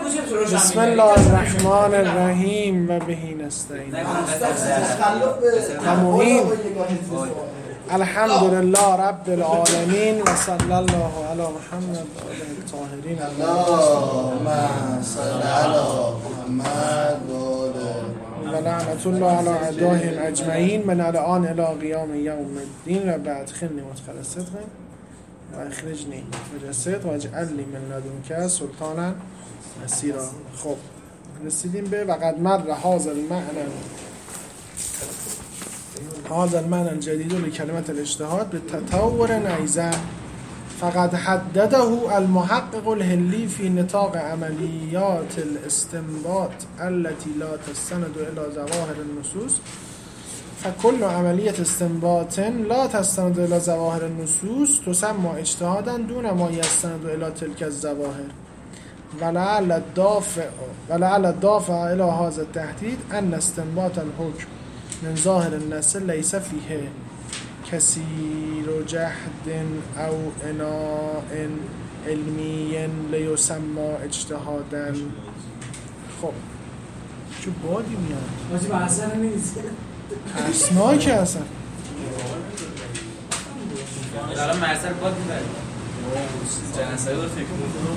بسم الله الرحمن الرحیم و بهی نستعین. الحمدلله رب العالمین و صلی الله علی محمد و آله الطاهرین. اللهم صل علی محمد و لعنت الله علی اعدائهم اجمعین من الان الی قیام یوم الدین. و بعد خلنی مدخل صدق و اخرجنی وجه صدق و اجعلنی من لدنک سلطانا نصیرا. خب رسیدیم به وقد مر هذا المعنى الجديد لكلمة الاجتهاد بالتطور نيزا فقد حدده المحقق الهلي في نطاق عمليات الاستنباط التي لا تستند إلى ظواهر النصوص. فكل عملية استنباط لا تستند إلى ظواهر النصوص تسمى اجتهادا دون ما يستند إلى تلك الظواهر. ولعل الدافع إلى هذا التحديد أن استنباط الحكم من ظاهر النص ليس فيه كثير جهد أو عناء علمي ليسمى اجتهادا. خب چه بادی میاد ماشی بحثا نیست ترسناکه اصلا. الان مرسل باد میبرد جنسایی رو فکر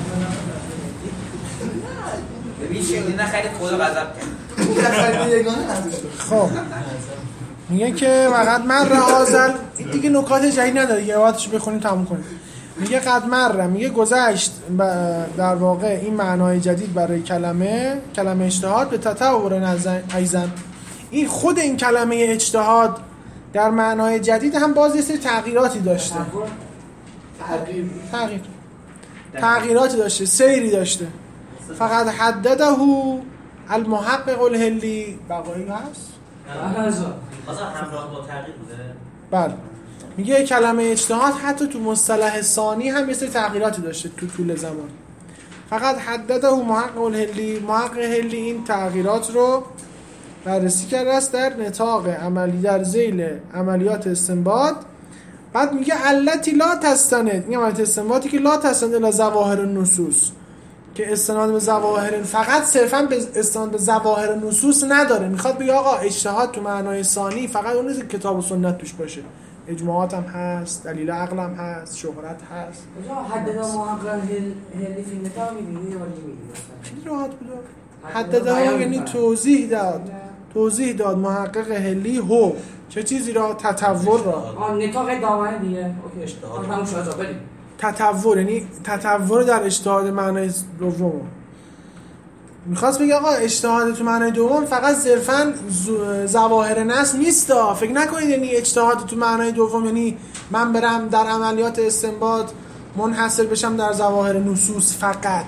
ببین شکلی نخرید خدا غضب کرد. خب میگه که وقد مر هازل دیگه نکات جدید نداره، یه وقتش بخونیم تموم کنیم. میگه قد مر، میگه گذشت در واقع این معنای جدید برای کلمه اجتهاد به تطور ایزن. این خود این کلمه اجتهاد در معنای جدید هم باز یه سری تغییراتی داشته، تغییراتی داشته، سیری داشته. فقط حدده المحقق الهلی بقایی هست؟ بازم همراه با تغییر بوده؟ بله. میگه کلمه اجتهاد حتی تو مصطلح ثانی هم یه سری تغییراتی داشته تو طول زمان. فقط حدده محقق الهلی، محقق هلی این تغییرات رو بررسی کرده است در نطاق عملی، در ذیل عملیات استنباط. بعد میگه التی لا تستند، میگه عملیات استنباطی که لا تستند الی ظواهر النصوص، که استناد به ظواهر، فقط صرفا به استناد به ظواهر نصوص نداره. میخواد بگه آقا اجتهاد تو معنای ثانی فقط اون نیست که کتاب و سنت توش باشه، اجماعات هم هست، دلیل عقل هم هست، شهرت هست. حدد محقق هلی فی نطاق میبینی ولی میبینی خیلی راحت بود. حدده یعنی توضیح داد محقق هلی هو چه چیزی را؟ تطور را. نطاق دامنه دیگه. اوکی اشتهاد همون شده بریم. تطور یعنی تطور در اجتهاد معنای دوم. میخواست بگه آقا اجتهاد تو معنای دوم فقط صرفاً ظواهر نص نیست. فکر نکنید یعنی اجتهاد تو معنای دوم یعنی من برم در عملیات استنباط منحصر بشم در ظواهر نصوص فقط.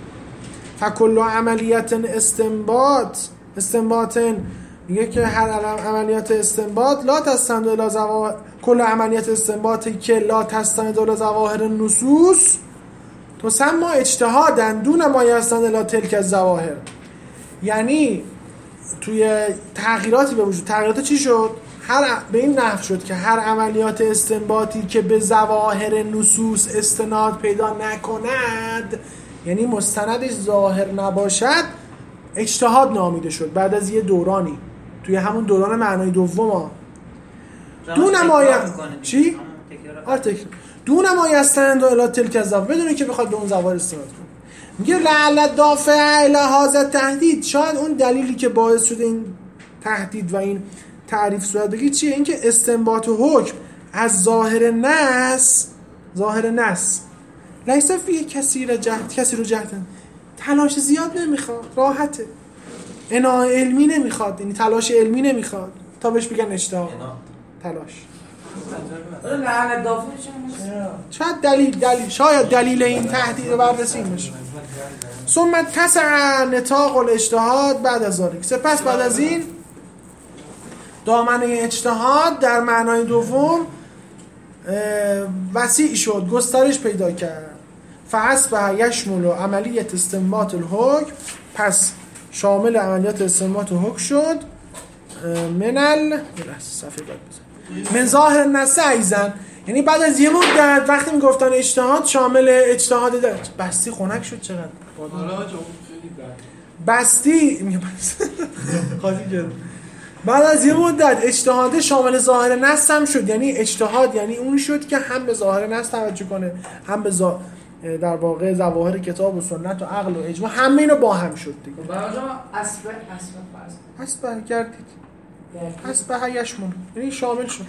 فکل عملیات استنباط میگه که هر عملیات استنباط لا تستند الی ظواهر، کل عملیات استنباطی که لا تستند الی ظواهر النصوص تسمى اجتهادا دون ما یستند الی تلک الظواهر. یعنی توی تغییراتی به وجود، تغییرات چی شد؟ به این نحو شد که هر عملیات استنباطی که به ظواهر نصوص استناد پیدا نکند، یعنی مستندش ظاهر نباشد، اجتهاد نامیده شد. بعد از یه دورانی توی همون دوران معنای دوم دون ما چی؟ دون ما یستند الی تلک الظواهر، بدون که بخواد به اون ظواهر استناد کنه. میگه لعل دافع الی هذا التحدید، شاید اون دلیلی که باعث شده این تهدید و این تعریف صورت بگیره چیه؟ اینکه استنباط و حکم از ظاهر نص لیس فیه کسی رو جهد، تلاش زیاد نمیخواد، راحته، عناء علمی نمیخواد، یعنی تلاش علمی نمیخواد تا بهش بگن اجتهاد. تلاش لعنت دافع شاید دلیل این تهدید رو بررسی بشه. ثم اتسع نطاق الاجتهاد بعد از ذلك، سپس بعد از این دامنه اجتهاد در معنای دوم وسیع شد، گسترش پیدا کرد. فاصبح یشمل عملیات استنباط الحکم، پس شامل عملیات استنباط الحکم شد. من ظاهر نص ایزن، یعنی بعد از یه مدت وقتی میگفتن اجتهاد شامل اجتهاد بستی خنک شد. چقدر بستی بعد از یه مدت اجتهاد شامل ظاهر نص هم شد. یعنی اجتهاد یعنی اون شد که هم به ظاهر نص توجه کنه، هم به در واقع ظواهر کتاب و سنت و عقل و اجماع، همه اینا با هم شد دیگه. برای اسبه گردید اسبه یشمون، یعنی شامل شد.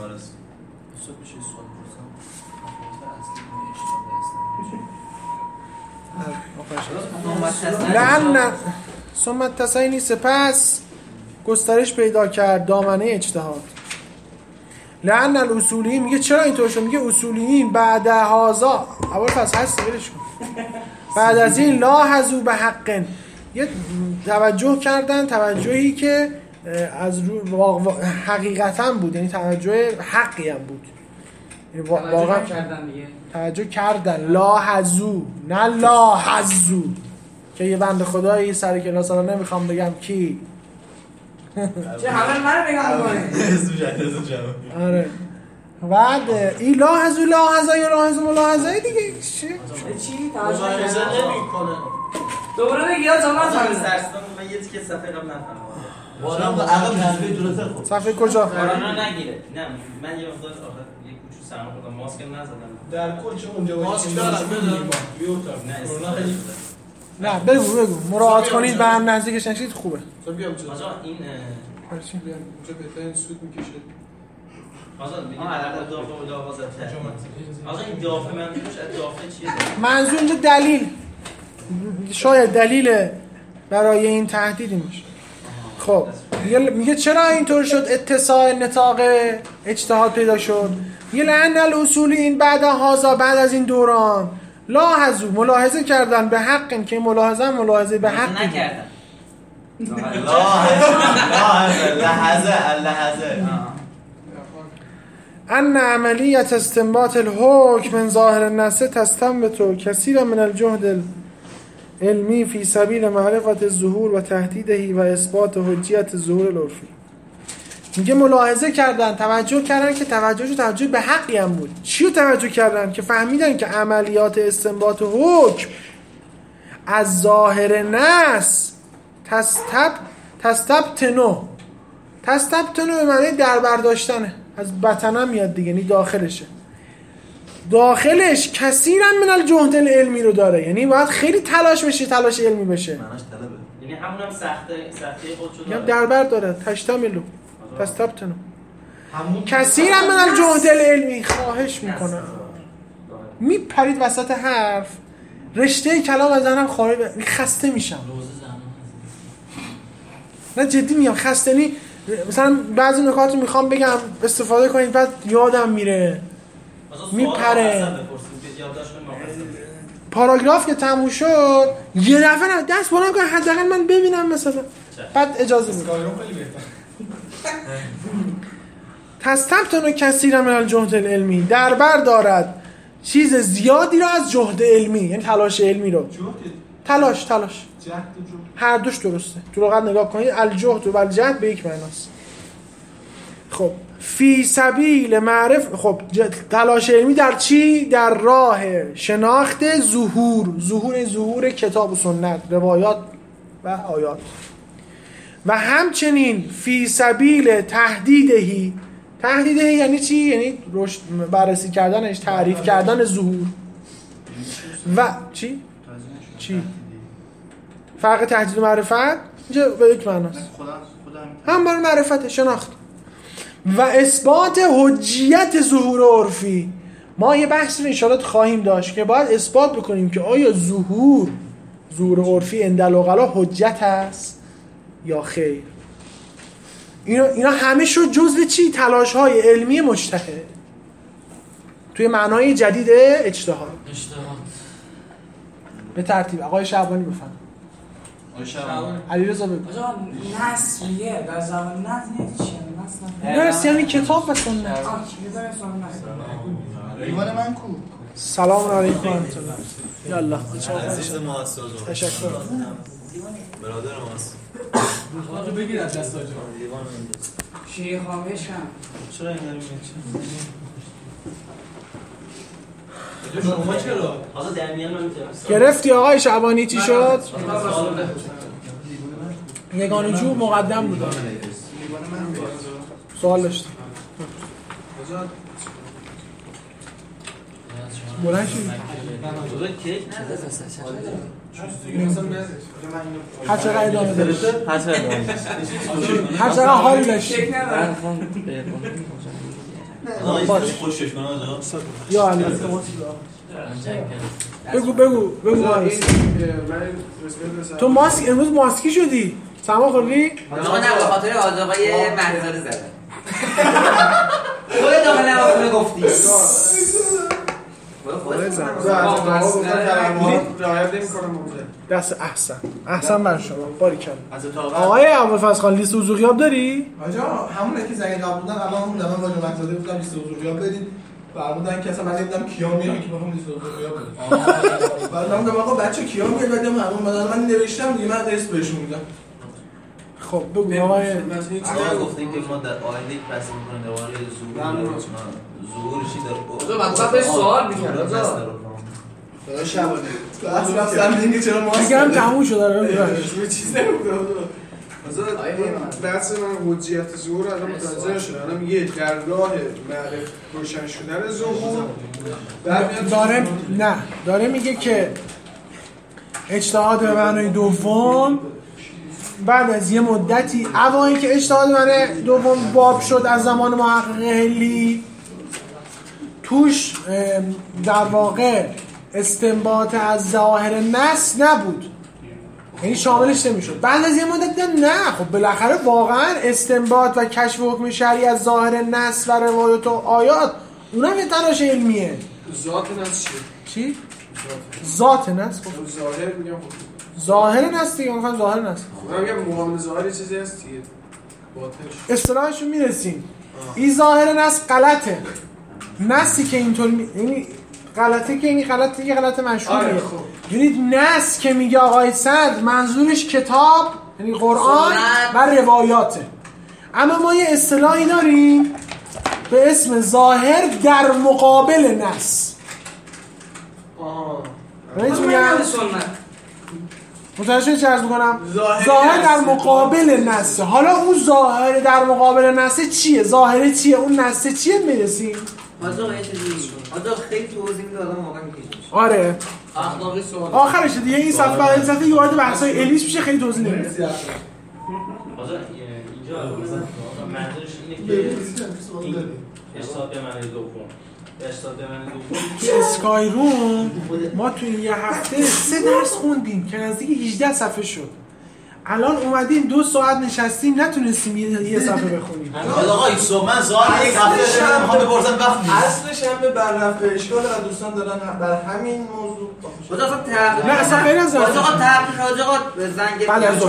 لعن ثم التسینی، سپس گسترش پیدا کرد دامنه اجتهاد. لعن الاصولیین، میگه چرا اینطور شد؟ میگه اصولیین بعد هازا، اول فصل هست برش کن، بعد از این لاحظوا به حق، یه توجه کردن توجهی که از رو حقیقتا بود، یعنی توجه حقی هم بود، واقعا کردن دیگه، توجه کردن. لاحظوا نه لاحظوا که یه بنده خدایی سر کلاس الان نمیخوام بگم کی چه همه من بگم بکنه. آره بعد این لاحظوا لاحظا یا لاحظوا ملاحظه دیگه چی توجه نمیکنه. دوباره بگی یا زمان فهمیدم. من یه تیکه صفحه قبل نفهمیدم. والا با عقب تصویر درسته خود. صفحه کجا؟ کرونا نگیره. نه من یه مقدار آخه یه کوچولو سرما خوردم، ماسک نزدم. در کل چه اونجا ماسک دارم بدم بیوتر. نه کرونا خیلی نه بگو مراعات کنید به هم نزدیکش نشید خوبه. تو بیام چه؟ آقا این بیام اونجا بهترین سود میکشه. آقا میگم علاوه دافع و لوازم آقا این دافع منظورش از دافع چیه؟ منظور اینجا دلیل، شاید دلیل برای این تهدید میشه. خب میگه چرا اینطور شد؟ اتساع نطاق اجتهاد پیدا شد. میگه لعن الاصولیین بعد هازا، بعد از این دوران لاحظوا ملاحظه کردن به حق، که ملاحظه به حق نکردن. لحظه ان عملیت استنباط الحکم من ظاهر النص تستنبط کثیرا من الجهد العلمی فی سبیل معرفت الظهور و تهدیده و اثبات حجیت ظهور العرفی. میگه ملاحظه کردن، توجه کردن که توجه به حقی هم بود. چی رو توجه کردن؟ که فهمیدن که عملیات استنباط حکم از ظاهر نص تستبطنو به معنی در برداشتنه، از بطنه میاد دیگه، یعنی داخلش کثیرا من الجهد العلمی رو داره، یعنی باید خیلی تلاش علمی بشه. معناش طلبه، یعنی همونم سخته خودشو داره، در بر داره، تشتملو تستبطنو کثیرا من الجهد العلمی. خواهش میکنم میپرید وسط حرف، رشته کلام از ذهنم خارج، خسته میشم. نه جدی میگم خسته نی. مثلا بعضی نکات رو میخوام بگم استفاده کنید بعد یادم میره میپره. پاراگراف که تموم شد یه دفعه دست بلند کنم حداقل من ببینم مثلا، بعد اجازه میدم. تستبطن کثیرا من الجهد العلمی، در بر دارد چیز زیادی رو از جهد علمی، یعنی تلاش علمی رو. تلاش هر دوش درسته. تو لغت نگاه کنید الجهد و الجهد به یک معناست. خب فی سبیل معرف، خب تلاش علمی در چی؟ در راه شناخت ظهور کتاب و سنت، روایات و آیات. و همچنین فی سبیل تهدیدهی یعنی چی؟ یعنی بررسی کردنش، تعریف کردن ظهور. و چی؟ فرق تهدید و معرفت اینجا به یک معناست، هم برای معرفت شناخت. و اثبات حجیت ظهور عرفی. ما یه بحث رو انشاءالله خواهیم داشت که باید اثبات بکنیم که آیا ظهور عرفی عند العقلا حجت هست یا خیر. اینا همه شد جزء چی؟ تلاش‌های علمی مجتهد توی معنای جدید اجتهاد. به ترتیب آقای شعبانی بفرمایید. علیرضا بگو. نص میگه در زمان نص چیه؟ نص یعنی کتاب و سنت. ایمان من کو. سلام علیکم و رحمت الله. یالا تشکر. برادر ماست. خودتو بگیر از دست آجا. شیخ آمشم. چرا این داریم میگه؟ شما چرا؟ آقا در میان من میتونم گرفتی آقای شعبانی چی شد؟ یگانه جو مقدم بود. سوال داشتم. بلند شدی؟ هر چقدر ادامه داشت هر چقدر حال داشت خوشش کنم یا البته بگو تو ماسک امروز ماسکی شدی سما خوردی؟ آقا نه به خاطر آقای مهدزاده زدن خودت آقا نه گفتی دست احسن بر شما باریکلا. آقای ابوالفضل خان لیست حضور غیاب داری؟ آجا همونه که زنگ قبل بودن الان اون دادن با جمعه زاده بودم لیست حضور غیاب بدین فرمودن که اصلا من نمیدونم کیا میان که بخوام لیست حضور غیاب بدم. بعد من گفتم آقا بچه کیا میاد بعدم من نوشتم دیگه من اسم بهشون میدم. خب بگو آقای ما گفتیم که ما در آینده بحث می‌کنیم درباره ظهور چی داره. مثلا به سوال می‌کنم. خدا شبانه. اصلا میگه چرا ما دیگه هم تموم شده رو چیز نمیگه. بحث من حجیت ظهور الان متوجه شدم. الان میگه در راه معرف روشن شدن ظهور داره میگه که اجتهاد به معنای دوم بعد از یه مدتی اوایل که اجتهاد به معنای دوم باب شد از زمان محقق هلی توش در واقع استنباط از ظاهر نص نبود، یعنی شاملش نمیشد. بعد از یه مدت نه خب بالاخره واقعا استنباط و کشف حکم شرعی از ظاهر نص و روایت و آیات اونم یه تلاش علمیه. ذات نص چی؟ ذات نص؟ خب ظاهر میگم ظاهر نص دیگه میخوام ظاهر نص. من میگم مقابل ظاهر چیزی هست دیگه باطنش اصطلاحشو میرسیم. این ظاهر نص غلطه. نصی که اینطور یعنی غلطه که یعنی غلط مشهوریه. یعنی نص که میگه آقای صدر منظورش کتاب یعنی قرآن و روایاته. اما ما یه اصطلاحی داریم به اسم ظاهر در مقابل نص. متوجه چه عرض میکنم؟ ظاهر در مقابل نص. حالا اون ظاهر در مقابل نص چیه؟ ظاهر چیه؟ اون نص چیه میرسیم؟ آجا خیلی توضیح میده آدم واقعا میکشه. آره اخلاقی سوال آخرش دیگه این صفحه یه وارد بحثای علیش میشه خیلی توضیح نمیده. اینجا منظورش اینه که این اجتهاد به معنای دوم اسکای روم ما تو این یه هفته 3 درس خوندیم که نزدیک 18 صفحه شد. الان اومدیم 2 ساعت نشستیم نتونستیم یه صفحه بخونیم. آقا این صبح من سوال یک هفته دارم میخوام بپرسم وقت نیست. اصلش هم به بررفع اشکال و دوستان دارن بر همین موضوع آجا اصلا تحقیق نه اصلا غیر از آجا تحقیق آجا زنگ بعد از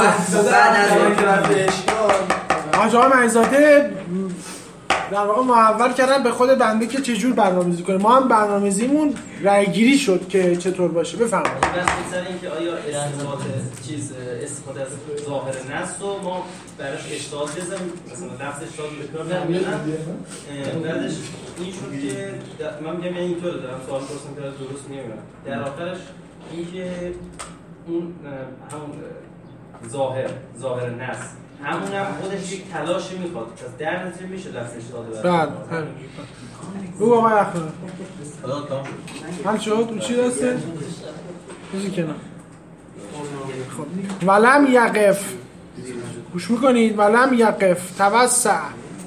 آقا مهدزاده در واقع محول کردن به خود بنده که چجور برنامه‌ریزی کنه. ما هم برنامه‌ریزیمون رأی‌گیری شد که چطور باشه. بفرمایید. بس سر اینکه آیا استفاده از ظاهر نص رو ما براش اجتهاد بزنیم، مثلا لفظ اجتهاد به کار نمیبریم. بعدش این شد که من میگم یعنی اینطوره دارم سوال پرسم که درست نمیبرم. در آخرش اینکه اون همون ظاهر نص همونم خودش یک تلاشی میخواد از در نتیجه میشه لفظ اجتهاد بله بگو آقای اخبار حل شد؟ اون چی دسته؟ بزی کنم ولم یقف گوش میکنید ولم یقف توسع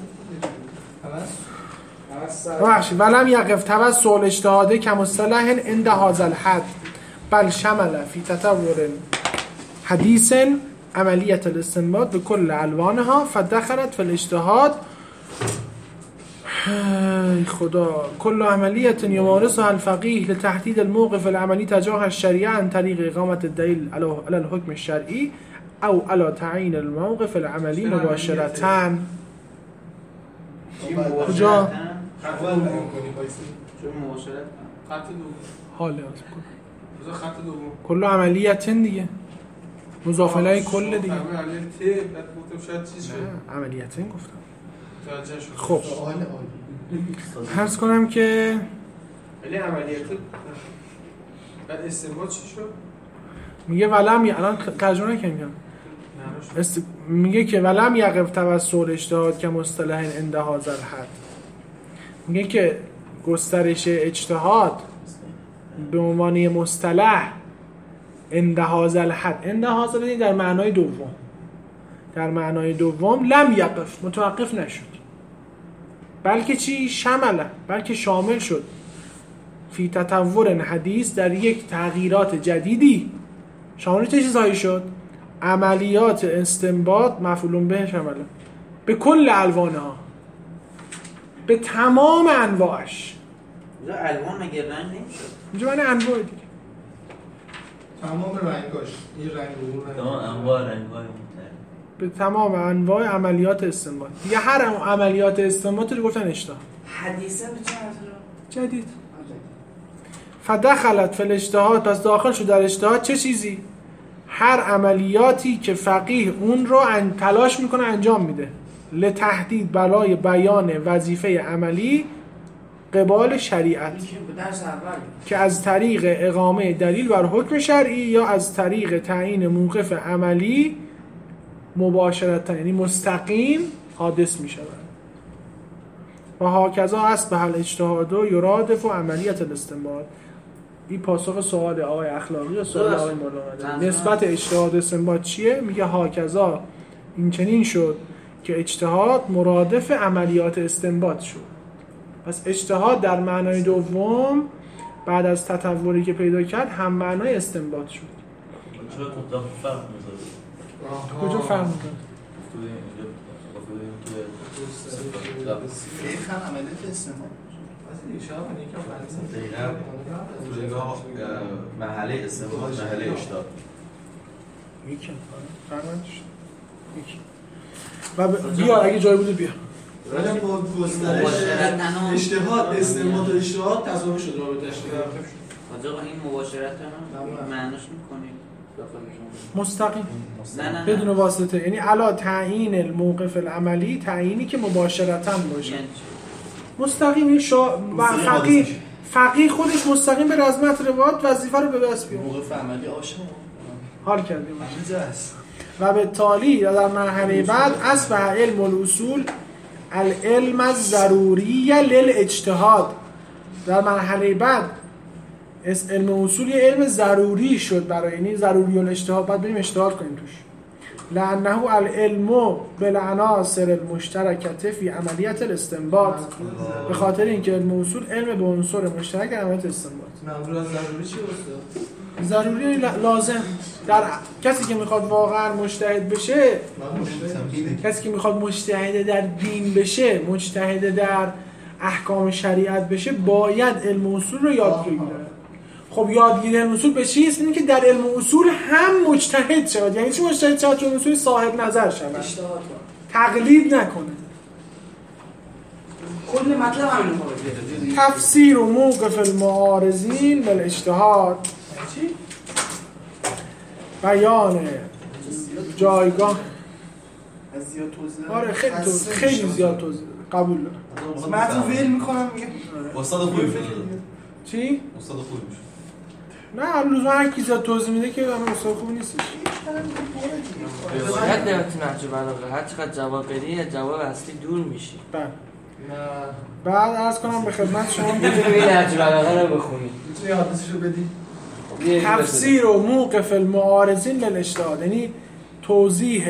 ولم یقف توسع الاجتهاد کمصطلح عند هذا الحد بل شمل فی تطور حدیث عملیت الاستنباط به کل الوانها فدخلت فی الاجتهاد خدا كل عملية يمارسها الفقيه لتحديد الموقف العملي تجاه الشريعة عن طريق إقامة الدليل على الحكم الشرعي أو على تعيين الموقف العملي مباشرة. کجا؟ حاله كل عملية دیگه مضاف الیه کل دیگه عملیة گفتم. خب عرض کنم که ولی عملیات بعد استنباط چی شد؟ میگه ولم الان ترجمه نکنم میگه که ولم یقف توسل اجتهاد که مصطلح عند هذا الحد. میگه که گسترش اجتهاد به عنوان مصطلح عند هذا الحد، عند هذا در معنای دوم، در معنای دوم لم یقف، متوقف نشد، بلکه چی؟ شمله، بلکه شامل شد فی تطور حدیث، در یک تغییرات جدیدی. شامل چه چیزهایی شد؟ عملیات استنباط مفعول به شمله به کل الوانها، به تمام انواعش. اینجا الوان مگه رنگ نمیشد؟ اینجا معنی انواع دیگه، تمام رنگاش، این رنگ و اون رنگ، تمام انواع رنگ‌های مختلف، به تمام انواع عملیات استنباط. دیگه هر عملیات استنباط رو گفتن اجتهاد. حدیثا به چه حضرت؟ جدید. فدخلت فی الاجتهاد، پس داخل شد در اجتهاد چه چیزی؟ هر عملیاتی که فقیه اون رو تلاش میکنه انجام میده لتهدید برای بیان وظیفه عملی قبال شریعت، که از طریق اقامه دلیل بر حکم شرعی یا از طریق تعیین موقف عملی مباشرتا، یعنی مستقیم حادث میشود. و هاکذا اصبح الاجتهاد یرادف و عملیت الاستنباط. این پاسخ سوال آقای اخلاقی و سوال آقای مولانا. نسبت اجتهاد استنباط چیه؟ میگه هاکذا، این چنین شد که اجتهاد مرادف عملیات استنباط شد. پس اجتهاد در معنای دوم بعد از تطوری که پیدا کرد هم معنای استنباط شد. چرا تو فرق می‌ذاره؟ کجا فرق می‌کنه؟ فقه هم عملیات استنباط. محله استنباط، محله اجتهاد. یکم فرمانش یکی. و بیا اگه جای بود بیا. ولی با گسترش اجتهاد استنباط و اجتهاد تضاد شد رابطه‌اش. آقا این مباشرت رو معنیش می‌کنید داخل شما مستقیم، نه بدون واسطه، یعنی علا تعیین الموقف العملی، تعیینی که مباشرتاً باشه. مستقیم. این فقیه خودش مستقیم به رزمت روایت وظیفه رو به دست بیاره. موقف عملی آشنا حال کردیم و به تالی در مرحله بعد اصبح علم الاصول العلم الضروری للاجتهاد. در مرحله بعد علم اصول یه علم ضروری شد برای، یعنی ضروری الاجتهاد، باید بریم اجتهاد کنیم توش. لانه العلم بالعناصر المشترکه فی عملیت الاستنباط، به خاطر اینکه علم اصول علم به عنصر مشترک در عملیت استنباط. منظور از ضروری چی است؟ ضروری لازم. در کسی که میخواد واقعا مجتهد بشه، کسی که میخواد مجتهد در دین بشه، مجتهد در احکام شریعت بشه، باید علم اصول رو یاد بگیره. خب یادگیری علم اصول به چیست؟ اینه که در علم اصول هم مجتهد شود. یعنی چی مجتهد شود؟ چون اصول صاحب نظر شود، تقلید نکنه. کل مطلب همین تفسیر و موقف المعارضین بالاجتهاد، بیان جایگاه. آره خیلی زیاد توضیح قبول دارم. متن ویل میکنم میگه استاد خوبی میشه. چی؟ استاد خوبی میشه. نه لزوما هر کی زیاد توضیح میده که همه استاد خوبی نیستش. باید در نهج بلاغه هر چقدر جواب بدی از جواب اصلی دور میشی. بله. بعد عرض کنم به خدمت شما میتونی این نهج بلاغه رو بخونی. میتونی یادداشتشو بدی؟ تفسیر و موقف المعارضین للاجتهاد، یعنی توضیح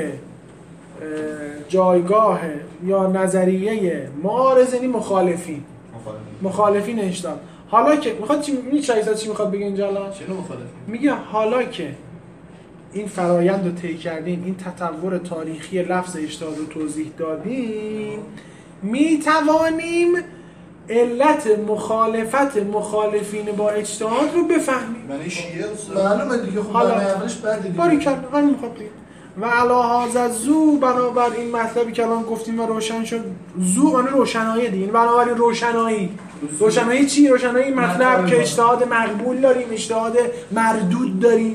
جایگاه یا نظریه معارض، یعنی مخالفین اجتهاد. حالا که میخواد چی میخواد بگه اینجا الان؟ چنو مخالف؟ میگه حالا که این فرایند رو طی کردیم، این تطور تاریخی لفظ اجتهاد رو توضیح دادیم، میتوانیم علت مخالفت مخالفین با اجتهاد رو بفهمیم. من شیعه معلومه دیگه. خب حالا اولش بعد دیگه باریکلا همین میخواد بگه. و علی هذا زو، بنابر این مطلبی که الان گفتیم و روشن شد، زو معنی روشنایی دیگه. بنابراین روشنایی چی؟ روشنایی مطلب که اجتهاد مقبول داریم، اجتهاد مردود داریم.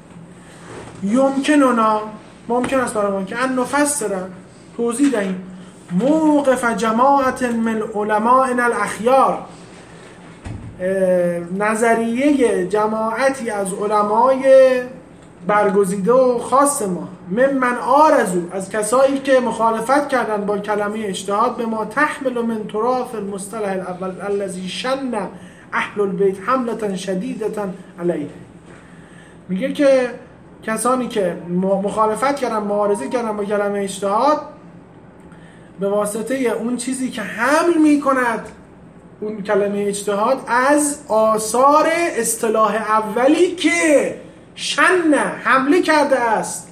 ممکن است برای ما که ان نفسر، توضیح دهیم موقف جماعت من علماء الاخیار، نظریه جماعتی از علمای برگزیده و خاص ما من آرزو از کسایی که مخالفت کردن با کلمه اجتهاد به ما تحمل من طراف المصطلح الاول الذي شن اهل البیت حملة شدیدة علیه. میگه که کسانی که مخالفت کردن معارضه کردن با کلمه اجتهاد به واسطه اون چیزی که حمل میکند اون کلمه اجتهاد از آثار اصطلاح اولی که شن حمله کرده است.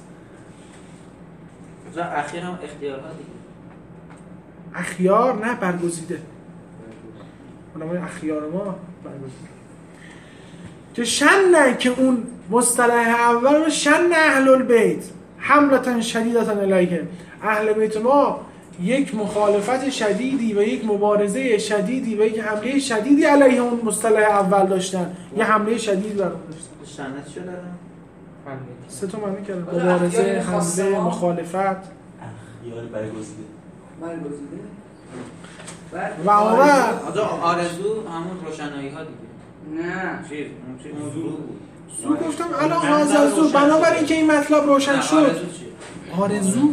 اخیر هم اختیارها دیگه. اخیار نه برگزیده. علمای اخیار ما برگزیده. که شن که اون مصطلح اول شن اهل البیت حملة شدیدة علیه. اهل بیت ما یک مخالفت شدیدی و یک مبارزه شدیدی و یک حمله شدیدی علیه اون مصطلح اول داشتن. یه حمله شدید بر اون داشتن. شنت شده دارم؟ سه تا معنی کرد. مبارزه، حمله، مخالفت. اخیار برگزیده. و آره آرزو همون روشنایی ها دیگه. نه چیز اون زو گفتم الان حاضر زو بنابراین که این مطلب روشن شد. آرزو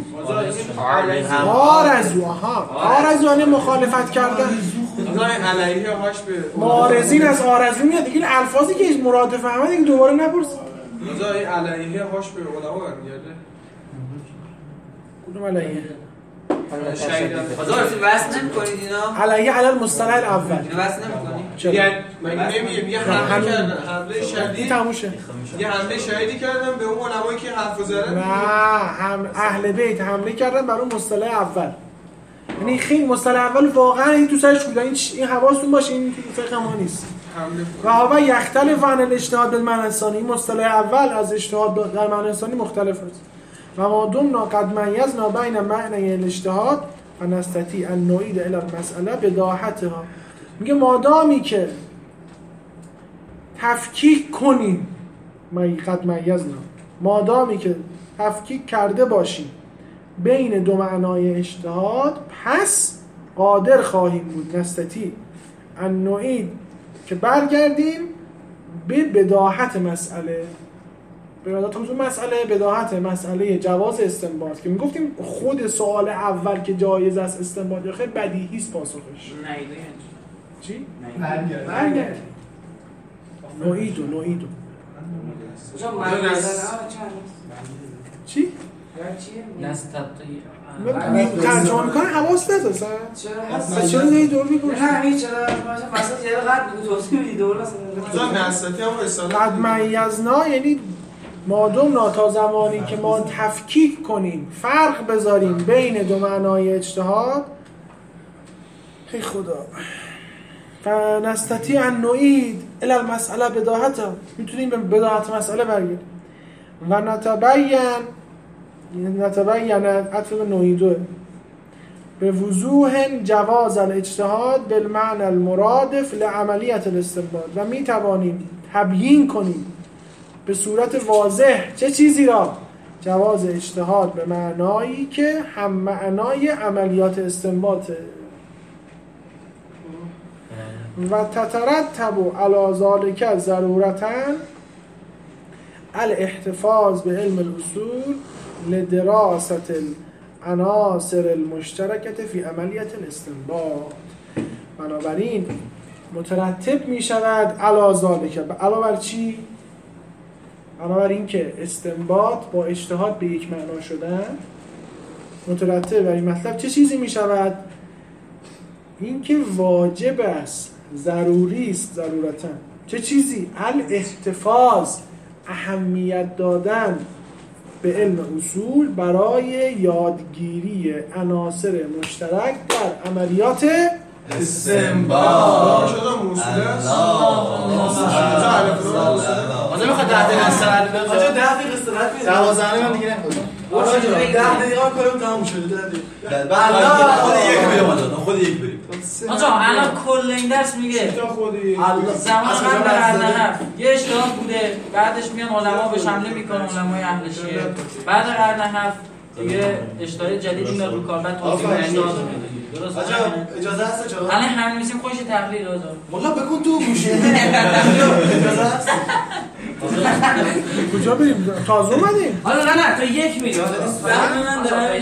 آرزو یعنی مخالفت کردن. علیه هاش به معارضین از آرزو میاد دیگه. الفاظی که مراد فهمه دیگه دوباره نپرس. رضا این علیه هاش به علما برمیگرده. کدوم علیه؟ بازار واسه نمی‌کنید اینا؟ علیه علی المصطلح الاول. اینو واسه نمی‌کنید؟ چرا؟ یعنی نمیگم یه حمله کردن، حمله شدید. تموشه. یه حمله شدیدی کردن به اون علمایی که حرف زدن. نه اهل بیت حمله کردن بر اون مصطلح اول. یعنی خیلی مصطلح اول واقعا این تو سرش بوده. این حواستون باشه این فقه ما نیست. و هوا یختلف عن الاجتهاد بالمعنى الثانی. مصطلح اول از اجتهاد در معنی ثانی مختلف است. و ما دمنا قد میزنا بین معنی الاجتهاد و نستطیع ان نعید الی المسئله بداحتها. میگه مادامی که تفکیک کنیم قد میزنا مادامی که تفکیک کرده باشیم بین دو معنای اجتهاد پس قادر خواهیم بود نستطیع ان نعید که برگردیم به بداحت مسئله. بداحت مسئله جواز استنباط که میگفتیم خود سوال اول که جایز است استنباط یا خیر بدیهی است پاسخش. نعیده چی؟ برگرد. نوعیدو کجا من چی؟ نستطیع ترجمه میکنه حواس نداشتن؟ چرا یه دور میگوشت؟ نه هیچ چرا مثلا یه قد بگو توضیح میدی دور رضا نستطیع هم اصلا قد میزنا یعنی مادم تا زمانی که ما تفکیک کنیم فرق بذاریم بین دو معنای اجتهاد ای خدا فنستطیع ان نعید الی المسئله بداحتها میتونیم به بداحت مسئله برگردیم و نتبین عطف نعیدو به وضوح جواز الاجتهاد بالمعنى المرادف لعملیت الاستنباط و میتوانیم تبیین کنیم به صورت واضح چه چیزی را؟ جواز اجتهاد به معنایی که هم معنای عملیات استنباطه. و تترتب علی ذلک ضرورتاً الاحتفاظ به علم الاصول لدراسة العناصر المشترکه فی عملیت الاستنباط. بنابراین مترتب می شود علی ذلک. علاوه بر چی؟ علاوه بر این که استنباط با اجتهاد به یک معنا شدن مترتب بر این مطلب چه چیزی می شود؟ این که واجب است ضروری است ضرورتاً چه چیزی؟ الاحتفاظ اهمیت دادن به علم اصول برای یادگیری عناصر مشترک در عملیات استنباط. شده موصوله است. آجا میخواد 10 دقیقه استراحت بدیم. آجا 10 دقیقه استراحت بدیم. 12 من دیگه نمی‌خوام. آجا 10 دقیقه کنیم تموم شده 10 دقیقه. خود یک بریم آجا خود یک بریم. آجا الان کل این درس میگه زمان قبل قرن یه اجتهاد بوده بعدش میان علما به حمله میکنن علمای اهل شیعه بعد قرن هفت دیگه اشتهای جدید میاد رو کار بعد توضیح اشتها میده. درست آجا اجازه هست چرا؟ الان همین میسیم خوش تقریر آجا. والله بکن تو گوشه. اجازه هست؟ کجا بریم؟ تازه اومدیم. حالا نه تا یک میریم. من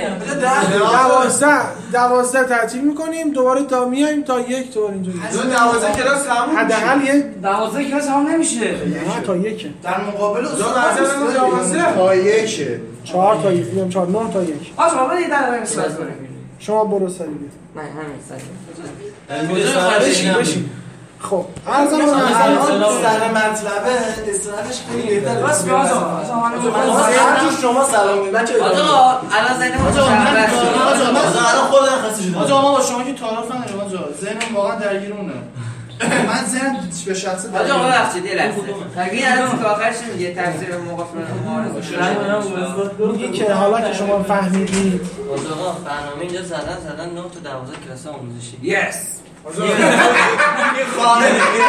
دارم 12 تعطیل میکنیم دوباره تا میایم تا یک دوباره اینجا. 12 کلاس تموم. حداقل یک 12 کلاس هم نمیشه. نه تا یکه. در مقابل استاد تا یکه. 4 تا یک میام 4 9 تا یک. آجا بابا یه دقیقه استراحت کنیم. شما برو سریع. نه همین سریع. بشین. خب عرضم به سر مطلبه استراحتش خیلی بهتره. راست میگه آجا. شما سلام میگید بچه. آجا الان ذهنم الان خود خسته شدم. آجا ما با شما که تعارف نداریم آجا. ذهنم واقعا درگیرونه. من ذهنم به شخصه آجا آقا بخشید یه لحظه تقریبا الان که آخرش میگه تفسیر مقافل معارضه میگه که حالا که شما فهمیدید آقا برنامه اینجا زدن 9 تا 12 کلاس آموزشی. یس این خانه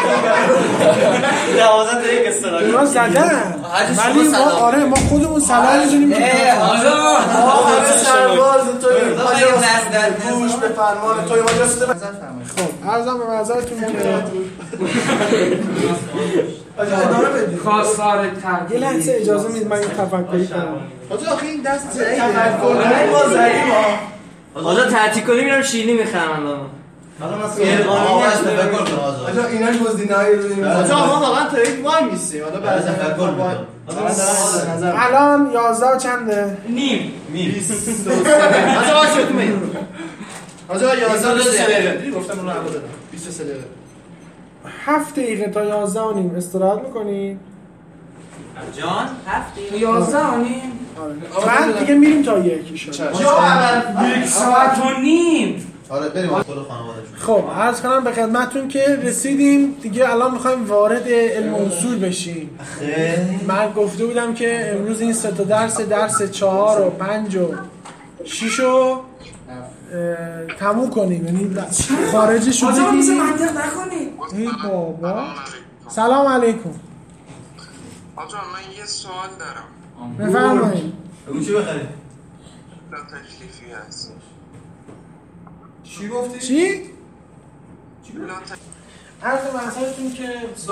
12 تا یک استراحت. اونا زدن ولی ما آره ما خودمون سلام می‌دونیم که آجا سرباز توی آجا نزدن گوش به فرمان توی ما جسته خب عرضم به معذرتون که آجا ادامه بدید. خواستار یه لحظه اجازه میدید من یه تفکری کنم. آجا آخه این دست تفکر ما ضعیفه. آجا تعطیل کنیم میرم شیرینی میخرم الان. حالا آجا اینا گزینه‌ای رو می‌ذارن. آجا ما واقعا تا یک وای میسیم. حالا بعد تفکر می‌کنم. الان 11 و چنده؟ نیم. آجا واسه تو میاد. آجا 11 دقیقه. گفتم اون رو عمو دادم. 23 دقیقه. 7 دقیقه تا 11 و نیم استراحت می‌کنیم. جان 7 تا 11 و نیم. بعد دیگه میریم تا یک ان شاءالله. 1 ساعت و نیم. آره بریم خود خانواده‌شون. خب عرض کنم به خدمتتون که رسیدیم دیگه الان می‌خوایم وارد علم اصول بشیم. من گفته بودم که امروز این 3 تا درس 4 و 5 و 6 رو تموم کنیم، یعنی خارجش رو آجا بگیم. مثل منطق نکنید. ای بابا سلام علیکم. آجا من یه سوال دارم. بفرمایید. بگو چی بخریم؟ تا تکلیفی هست. چی گفتی؟ چی؟ لا عرض منظورتون که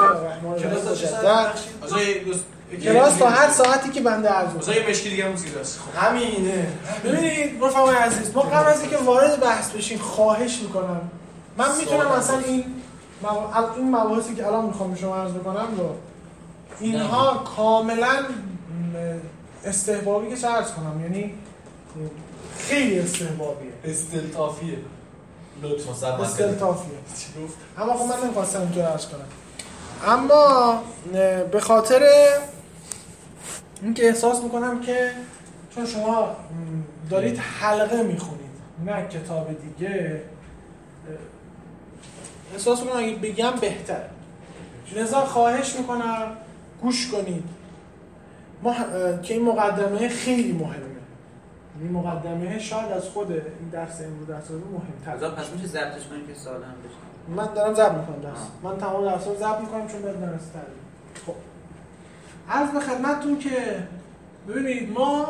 کلاس تا هر ساعتی که بنده عرض مثلا یه مشکی دیگه هم زیراست. همینه. ببینید رفقای عزیز ما قبل از اینکه وارد بحث بشیم خواهش میکنم من میتونم اصلا این مباحثی که الان میخوام به شما عرض بکنم رو اینها کاملا استحبابی که چه عرض کنم، یعنی خیلی استحبابیه، استلطافیه. لطفا استلطافیه. اما خب من نمیخواستم اینطور عرض کنم، اما به خاطر اینکه احساس میکنم که چون شما دارید حلقه میخونید نه کتاب دیگه، احساس میکنم اگه بگم بهتر، لذا خواهش میکنم گوش کنید. ما که این مقدمه خیلی مهمه، این مقدمه شاید از خود این درس امروز درس مهم‌تر. پس میشه ضبطش کنیم که سوال هم بشه. من دارم ضبط میکنم درس. من تمام درس‌ها رو ضبط میکنم چون باید درس تدریس. خب عرض به خدمتتون که ببینید ما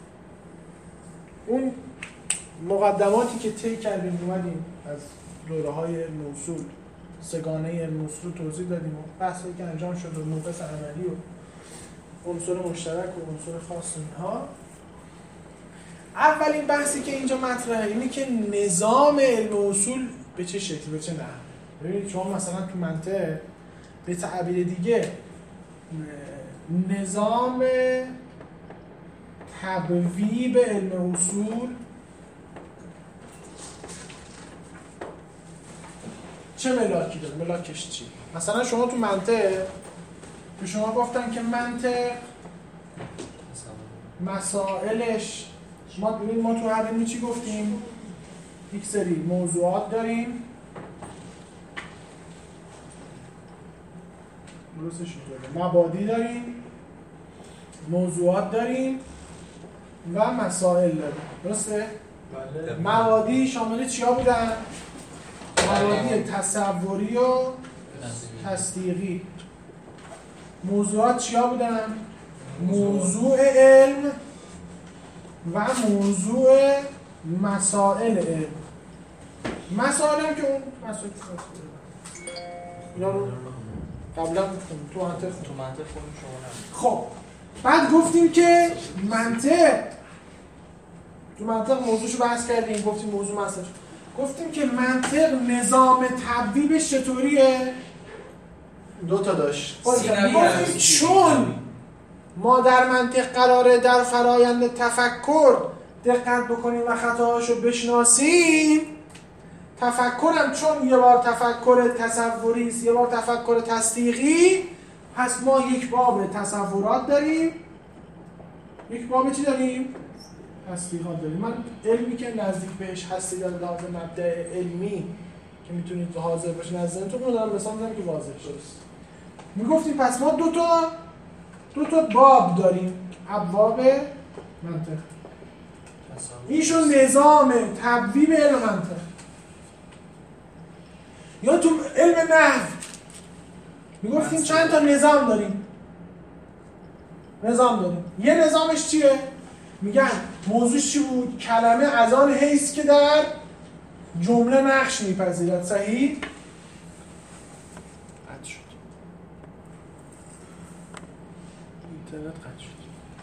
اون مقدماتی که طی کردیم اومدیم از دوره‌های علم اصول، سگانه علم اصول توضیح دادیم و بحثی که انجام شد و موقف عملی و عنصر مشترک و عنصر خاص اینها. اولین بحثی که اینجا مطرحه اینه که نظام علم اصول به چه شکل به چه نحو. ببینید شما مثلا تو منطق به تعبیر دیگه نظام تبویب علم اصول چه ملاکی داره؟ ملاکش چی؟ مثلا شما تو منطق به شما گفتن که منطق مسائلش ما تو هر علمی چی گفتیم؟ یک سری موضوعات داریم، درستش اینطوره، مبادی داریم، موضوعات داریم و مسائل داریم، درسته؟ بله. مبادی شامل چیا بودن؟ مبادی تصوری و تصدیقی. موضوعات چیا بودن؟ موضوع علم، و موضوع مسائل علم. مسائل هم که اون مسائل اینا رو قبلا گفتیم تو منطق خودم شما خب بعد گفتیم که تو منطق موضوعشو بحث کردیم، گفتیم موضوع مسئله، گفتیم که منطق نظام تبدیلش چطوریه؟ دو تا داشت. چون ما در منطق قراره در فرایند تفکر دقت بکنیم و خطاهاشو بشناسیم. تفکرم چون یه بار تفکر تصوری است، یه بار تفکر تصدیقی، پس ما یک باب تصورات داریم، یک باب چی داریم؟ تصدیقات داریم. من علمی که نزدیک بهش هستی در لحاظ مبدأ علمی که میتونید حاضر باشید نظرتون رو دارم مثال میزنم که واضح شد. میگفتیم پس ما دو تا باب داریم، ابواب منطق. اینشون نظام تبدیل علم منطق. یا تو علم نحو میگفتیم چند تا نظام داریم. یه نظامش چیه؟ میگن موضوعش چی بود؟ کلمه از آن حیث که در جمله نقش میپذیرد. صحیح؟ قطع شد. اینترنت قطع شد.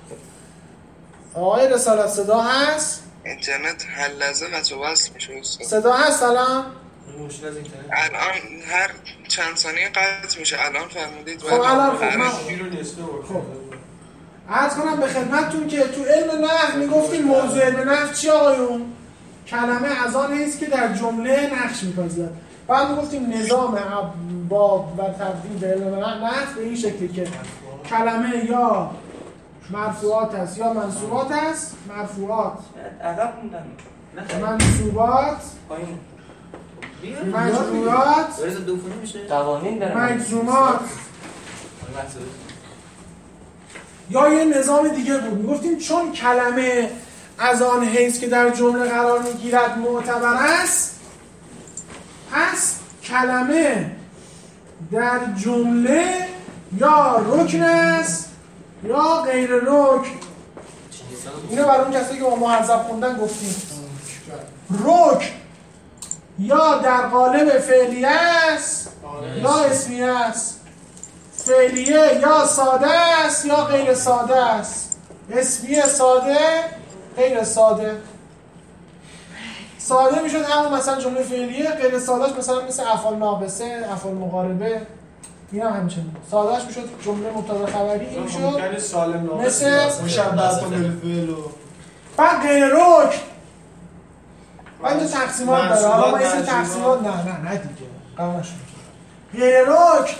آقای رسالت صدا هست؟ اینترنت هر لحظه قطع و وصل میشه. صدا هست الان؟ الان هر چند ثانیه قطع میشه. الان فهمیدید؟ خب الان خب عرض کنم به خدمتتون که تو علم نحو میگفتیم موضوع علم نحو چی آقایون؟ کلمه از آن حیث که در جمله نقش میپذیرد. بعد میگفتیم نظام باب و تبدیل علم نحو به این شکلی که کلمه یا مرفوعات است یا منصوبات است. مرفوعات، منصوبات، مجرورات، مجزومات، یا یه نظام دیگه بود. میگفتیم چون کلمه از آن حیث که در جمله قرار میگیرد معتبر است، پس کلمه در جمله یا رکن است یا غیر رکن. اینو برای اون کسایی که با مهذب خوندن گفتیم. رکن یا در قالب فعلیه است یا اسمیه است. فعلیه یا ساده است یا غیر ساده است. اسمیه ساده، غیر ساده. ساده میشد همون مثلا جمله فعلیه، غیر سادهش مثلا مثل افعال ناقصه، افعال مقاربه. این هم همچنین. سادهش میشد جمله مبتدا خبری، این میشد مثل مشبه بالفعل و بعد غیر رکن. بعد تقسیمات داره. حالا ما این تقسیمات نه دیگه. قرارش غیر رکن.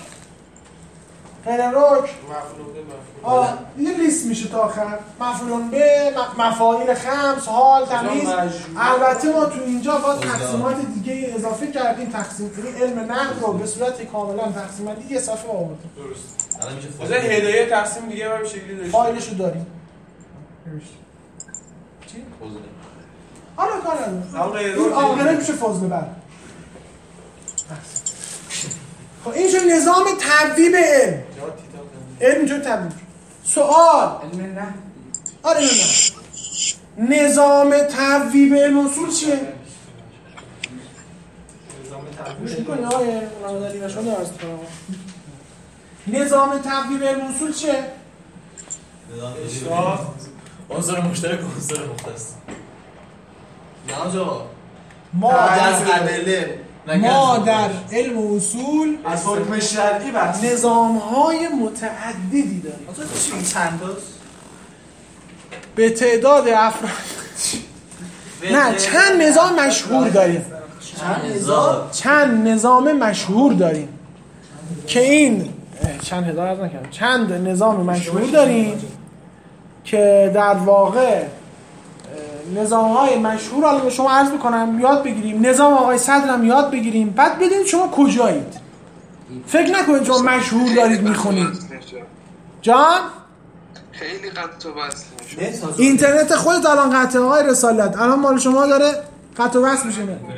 یه لیست میشه تا آخر. مفعول به، مفاعیل خمس، حال، تمیز. البته ما تو اینجا با تقسیمات دیگه اضافه کردیم. تقسیم کنیم علم نحو رو به صورت کاملا تقسیم بندی یه صفحه آوردیم. درست. الان میشه مثلا هدایه تقسیم دیگه به شکلی داشت. فایلشو داریم. چی؟ فضل. حالا کار نداره. این آخره میشه فضل بر. خب این شد نظام تبدیل علم. علم اینجور تبدیل. سوال علم نه. آره نه. نظام تبدیل علم اصول چیه؟ گوش میکنی آقای نامداری نشان درست کنم. نظام تبدیل علم اصول چیه؟ عنصر مشترک و عنصر مختص. نه آجا ما در علم اصول از حکم شرعی بحث نظام‌های متعددی داریم. آجا چی چند تاست؟ به تعداد افراد نه چند نظام مشهور داریم. چند نظام مشهور داریم که این چند هزار از نکنم چند نظام مشهور داریم که در واقع نظام‌های مشهور حالا به شما عرض می‌کنم یاد بگیریم. نظام آقای صدرم یاد بگیریم، بعد بدونید شما کجایید. فکر نکنید شما مشهور دارید میخونید. جان؟ خیلی قطع و وصل میشه. اینترنت خودت الان قطع آقای رسالت. الان مال شما داره قطع و وصل میشه.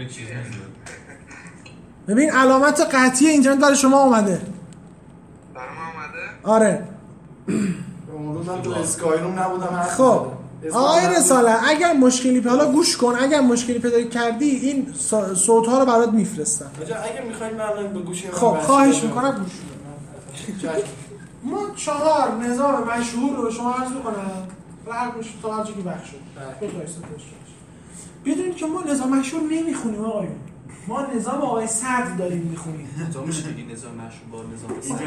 ببین علامت قطعی اینترنت برای شما اومده. برام اومده؟ آره. اون روز من تو اسکایروم نبودم. خب آقای رسالت اگر مشکلی حالا گوش کن، اگر مشکلی پیدا کردی این صوت ها رو برات میفرستم. اگه میخواین من به گوشی خب خواهش میکنم گوش کن. ما 4 نظام مشهور رو شما عرض میکنم و هر گوش تا هر جایی وقت شد. دو تا استفاده بدونید که ما نظام مشهور نمیخونیم آقایون. ما نظام آقای صدر داریم میخونیم. تو میشه بگی نظام مشروع با نظام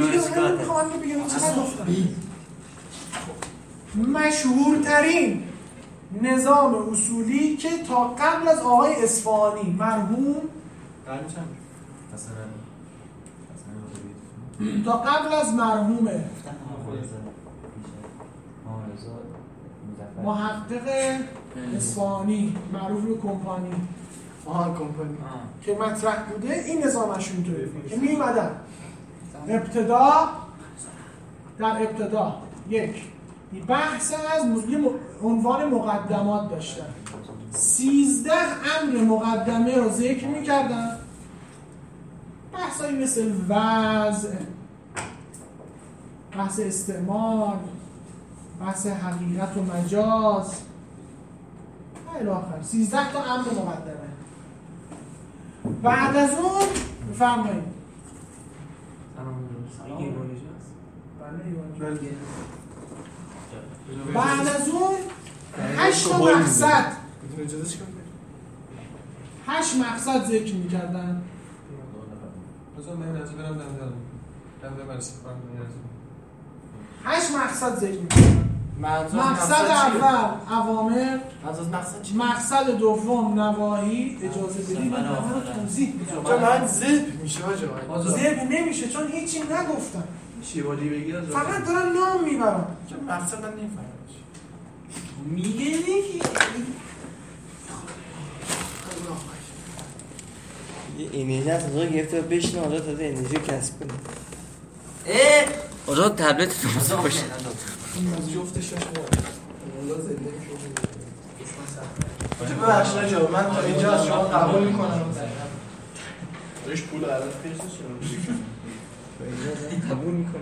مشهورترین نظام اصولی که تا قبل از آقای اصفهانی مرحوم تا قبل از مرحوم محقق اصفهانی معروف به کمپانی کمپانی که مطرح بوده این نظامش اینطوری بود که می‌اومدن ابتدا یک بحث از عنوان مقدمات داشتن 13 امر مقدمه رو ذکر می‌کردن بحثایی مثل وضع بحث استعمال بحث حقیقت و مجاز الی آخر 13 تا امر مقدمه بعد از اون بفرمایید بعد از اون 8 مقصد 8 مقصد ذکر می‌کردن. هشت مقصد ذکر می‌کنم. مقصد اول اوامر، مقصد دوم نواهی. اجازه بدید من توضیح بدم. من ذبح میشه آقا. ذبح نمیشه چون هیچی نگفتم. شیوالی بگی فقط دارن نام میبرن. چون مقصد من نمیفهمم. میگه نگی یه انرژی از آقا گرفته و بشنه آقا تازه انرژی کسب کنه. آقا تبلت تو مزا باشه جفتش ببخش نجا من تا اینجا از شما قبول میکنم داشت پول عرض قبول میکنم.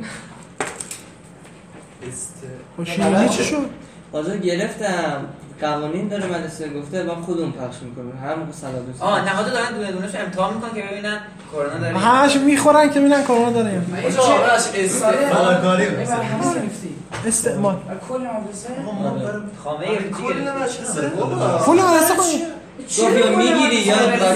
خوشیدی چی شد؟ آقا گرفتم قوانین داره مدرسه گفته من خودم پخش میکنم هم سلادوس نهاده دارن دونه دونهش امتحان میکنن که ببینن کرونا داره همش میخورن که ببینن کرونا داره یا نه. استعمال کل مدرسه خامه کل مدرسه خواهی گفت میگیری یا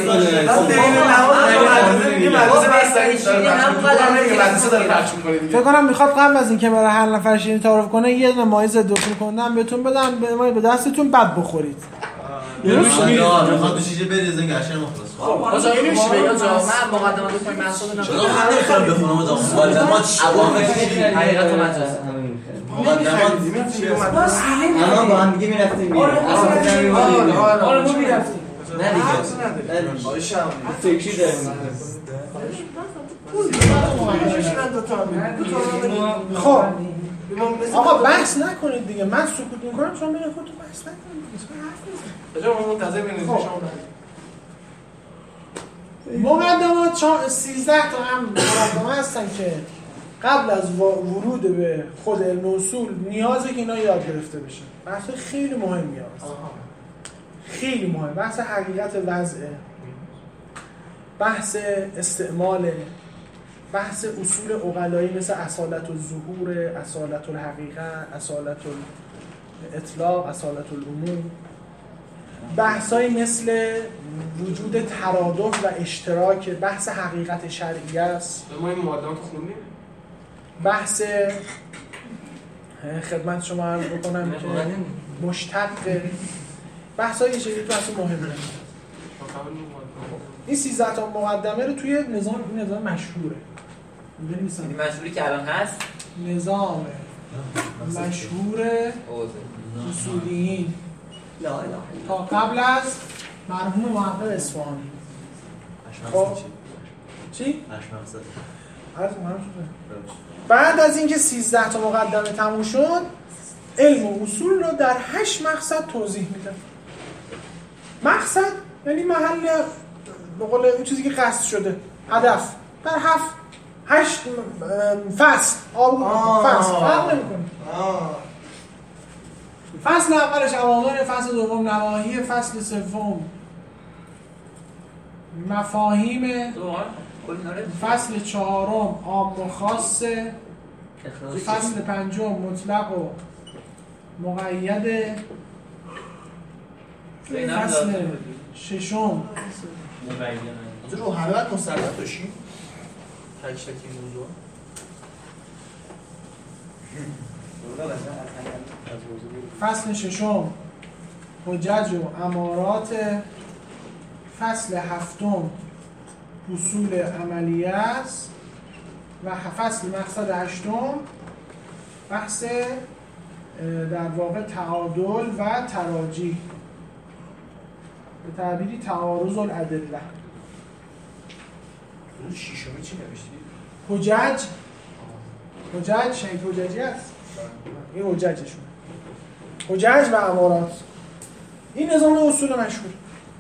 فکر کنم میخواد قبل از اینکه برای هر نفر شیرینی تعارف کنه یه دونه مایه ضد عفونی کنن بهتون بدن به دستتون بعد بخورید. میخواد تو شیشه بریزن گشن مخلص. آقا اینو میشه بگم من مقدمات پای محساب چرا من نمیخوام بخونم مقدمات اوامر حقیقت و مجاز مقدمات الان با هم دیگه میرفتیم آره ما میرفتیم نه دیگه فکری داریم. خب آقا بحث نکنید دیگه من سکوت میکنم شما برید خودتون بحث نکنید. بجا منتظر ببینید شما مقدمات 13 تا هم مقدمه هستن که قبل از ورود به خود علم اصول نیازه که اینا یاد گرفته بشه. بحث خیلی مهمی هست. خیلی مهم. بحث حقیقت وضعه، بحث استعماله، بحث اصول عقلایی مثل اصالت الظهور، اصالت الحقیقه، اصالت الاطلاق، اصالت العموم، بحثایی مثل وجود ترادف و اشتراک، بحث حقیقت شرعیه است. ما این مقدمات خوندیم. بحث خدمت شما عرض بکنم که مشتق بحثای شکلی تو اصلا مهمه. این 13 تا مقدمه رو توی نظام مشهوره. این مشهوری که الان هست نظام مشهور اصولیین تا قبل از مرحوم محقق اصفهانی. خب چی؟ 8 مقصد. بعد از اینکه 13 تا مقدمه تموم شد علم و اصول رو در 8 مقصد توضیح میدن. مقصد یعنی محل به قول اون چیزی که قصد شده، هدف. در 8 فصل فصل فرق نمی‌کنه. فصل اولش اوامر، فصل دوم نواهی، فصل سوم مفاهیم، فصل چهارم عام و خاصه، فصل پنجم مطلق و مقید، فصل ششم رو همه باید مسلط باشیم تک تک این موضوع. فصل ششم حجج و امارات، فصل هفتم اصول عملیه است و فصل مقصد هشتم بحث در واقع تعادل و تراجیح، به تعبیری تعارض الادله. شیشمی چی نوشتی؟ حجج شهید حججی هست، این حججشون، حجج و امارات. این نظام اصول مشهور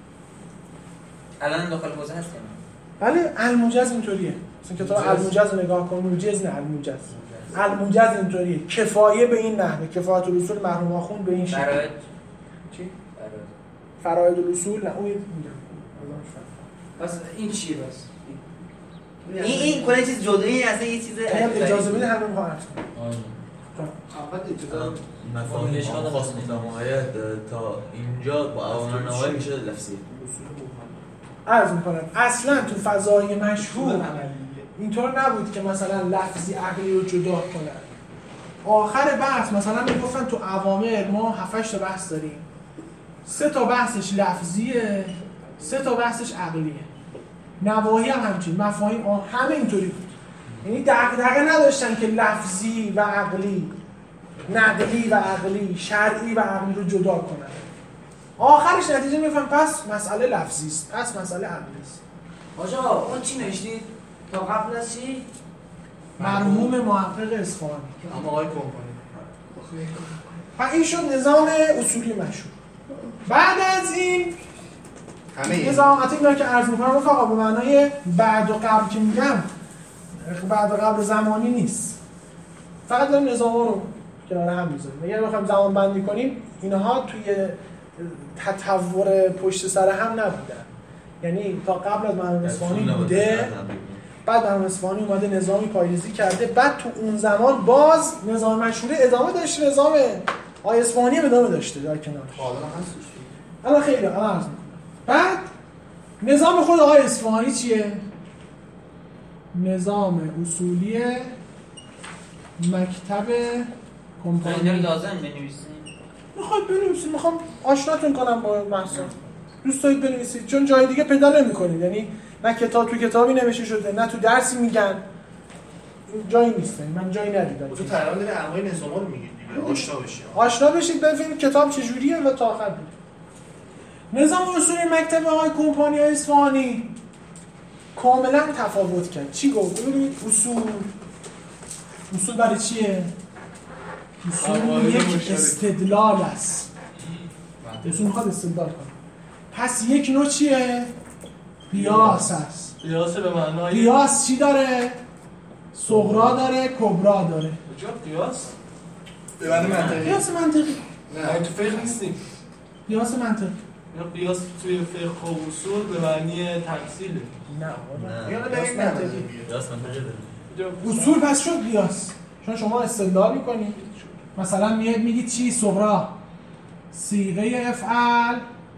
الان داخل حوزه هست. بله الموجز اینطوریه. مثلا کتاب الموجز نگاه کن، موجز نه الموجز. الموجز اینطوریه، کفایه به این نحوه، کفایت الاصول مرحوم آخوند به این شکل. فرائض چی؟ فرائض الاصول نه اون میگم. پس این چیه بس؟ این کلا چیز جدایی اصلا یه چیز اجازه بده همه میخوام عرض کنم. اول اجازه مفاهیم خاص متمایز تا اینجا با اوامر نواهی میشه لفظی. عرض میکنم اصلا تو فضای مشهور اینطور نبود که مثلا لفظی عقلی رو جدا کنن. آخر بحث مثلا میگفتن تو اوامر ما 7-8 تا بحث داریم، 3 تا بحثش لفظیه، 3 تا بحثش عقلیه. نواهی هم همچین، مفاهیم همه اینطوری بود. یعنی دغدغه نداشتن که لفظی و عقلی، نقلی و عقلی، شرعی و عقلی رو جدا کنن. آخرش نتیجه میفهم پس مسئله لفظی است، پس مسئله عقلی است. آجا اون چی نوشتید تا قبل از چی؟ مرحوم محقق اصفهانی. اما آقای کمپانی. و این شد نظام اصولی مشهور. بعد از این نظام اینا که عرض میکنم رفقا به معنای بعد و قبل که میگم بعد و قبل زمانی نیست، فقط داریم نظام رو کنار هم میذاریم. اگر بخوایم زمان بندی کنیم اینها توی تطور پشت سر هم نبودن، یعنی تا قبل از مرحوم اصفهانی بوده، بعد مرحوم اصفهانی اومده نظامی پاییزی کرده، بعد تو اون زمان باز نظام مشهوره ادامه داشته، نظام آقای اصفهانی ادامه داشته در کنارش. الان خیلی الان عرض میکنم. بعد نظام خود آقای اصفهانی چیه؟ نظام اصولی مکتب کمپانی. این رو لازم بنویسیم. میخواد بنویسید، میخوام آشناتون کنم با محصول. دوست دارید بنویسید، چون جای دیگه پیدا نمی‌کنید. یعنی نه کتاب تو کتابی نوشته شده، نه تو درسی میگن. جایی نیست. من جایی ندیدم. تو تقریبا داره انواع نظاما رو میگید دیگه، آشنا بشید. آشنا بشید ببینید کتاب چجوریه و تا آخر بود. نظام اصولی مکتب آقای کمپانی اصفهانی کاملا تفاوت کرد. چی گفت؟ ببینید اصول برای چیه؟ اصول یک استدلال است. اصول میخواد استدلال کنه. پس یک نوع چیه؟ قیاس است. قیاس به معنای قیاس چی داره؟ صغرا داره، کبرا داره. کجا قیاس؟ به معنی منطقی. قیاس منطقی. نه تو فقه نیستیم. قیاس منطقی. یا قیاس توی فقه و اصول به معنی تمثیله. نه. قیاس منطقی. قیاس منطقی داره. اصول پس شد قیاس. چون شما استدلال میکنید. مثلا میگید چی؟ صغرا صیغه افعال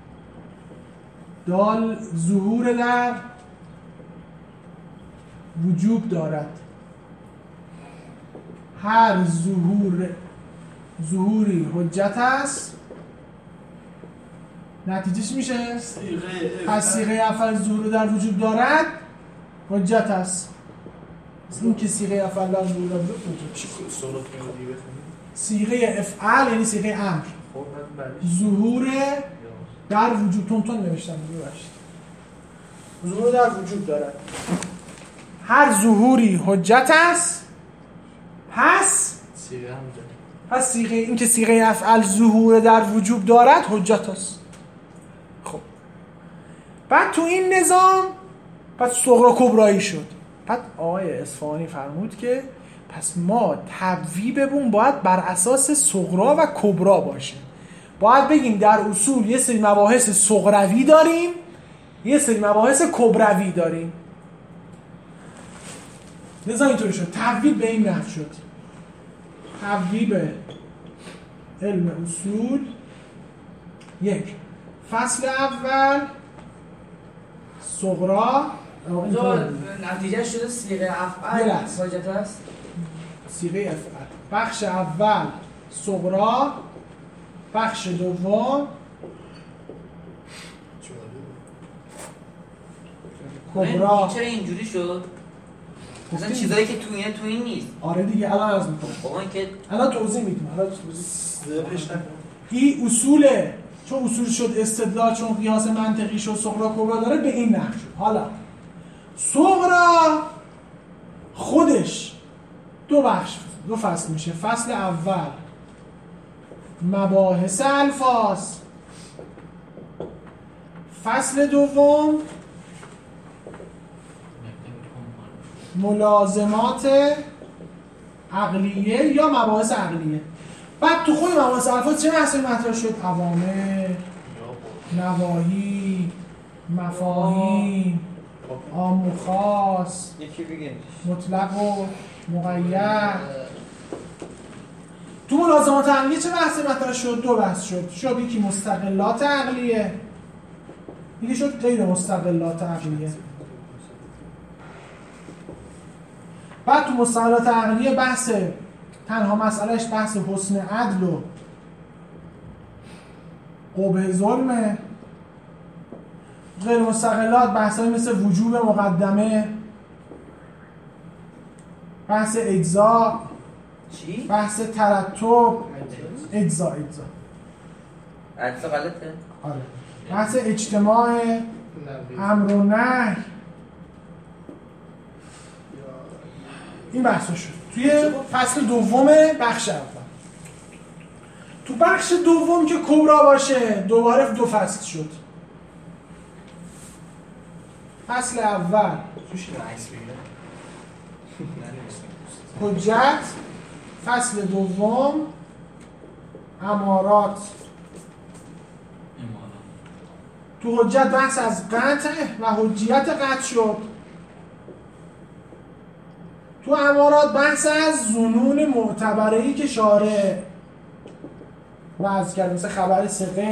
دال ظهور در وجوب دارد. هر ظهوری حجت است. نتیجهش میشه پس صیغه افعال ظهور در وجوب دارد حجت است. این که صیغه افعال در ظهور در وجوب دارد. صیغه افعال یعنی صیغه امر. ظهور در وجوب تون نوشتم ببخشید. ظهور در وجوب دارد. هر ظهوری حجت است. پس صیغه این که صیغه افعال ظهور در وجوب دارد حجت است. خب بعد تو این نظام پس صغرا کبرایی شد. بعد آقای اصفهانی فرمود که پس ما تبویبمون باید بر اساس صغرا و کبرا باشه. باید بگیم در اصول یه سری مباحث صغروی داریم، یه سری مباحث کبروی داریم. لذا اینطوری شد. تبویب به این نحو شد. تبویب علم اصول 1. فصل اول صغرا. نتیجه شده صیغه افعال واجد است. صیغه افعال. بخش اول صغرا، بخش دوم کبرا. چرا اینجوری شد؟ مثلا چیزایی که تو این نیست. آره دیگه الان عرض میکنم. بابا این که الان توضیح میدم. این اصوله، چون اصول شد استدلال، چون قیاس منطقی شد صغرا کبرا داره، به این نحو شد. حالا صغرا خودش 2 بخش 2 فصل میشه. فصل اول مباحث الفاظ، فصل دوم ملازمات عقلیه یا مباحث عقلیه. بعد تو خود مباحث الفاظ چه بحثی مطرح شد؟ اوامر، نواهی، مفاهیم، عام و خاص، مطلق و مقید. تو ملازمات عقلیه چه بحثی مطرح شد؟ 2 بحث شد. یکی مستقلات عقلیه، یکی شد غیر مستقلات عقلیه. بعد تو مستقلات عقلیه بحث تنها مسئلهش بحث حسن عدل و قبح ظلمه. غیر مستقلات بحثایی مثل وجوب مقدمه، بحث اجزا، بحث ترتب، اجزا غلطه؟ آره. بحث اجتماع، امر و نهی. این بحثا شد توی فصل دوم بخش اول. تو بخش دوم که کبرا باشه دوباره 2 فصل شد. فصل اول حجت، فصل دوم امارات. تو حجت بحث از قطع و حجیت قطع شد. تو امارات بحث از ظنون معتبره‌ای که شارع وضع کرد، مثل خبر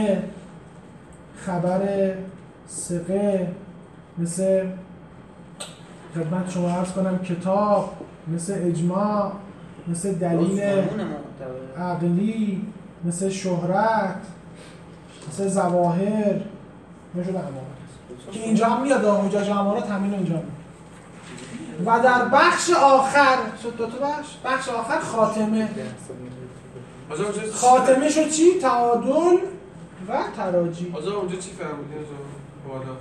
ثقه، مثل خدمت شما عرض کنم کتاب، مثل اجماع، مثل دلیل عقلی، مثل شهرت، مثل ظواهر. میشه امارات که اینجا هم میاد. حجج امارات همین اینجا میاد. و در بخش آخر شد 2 بخش آخر خاتمه شد چی؟ تعادل و تراجی. آزا اونجا چی فهمیدین بالا؟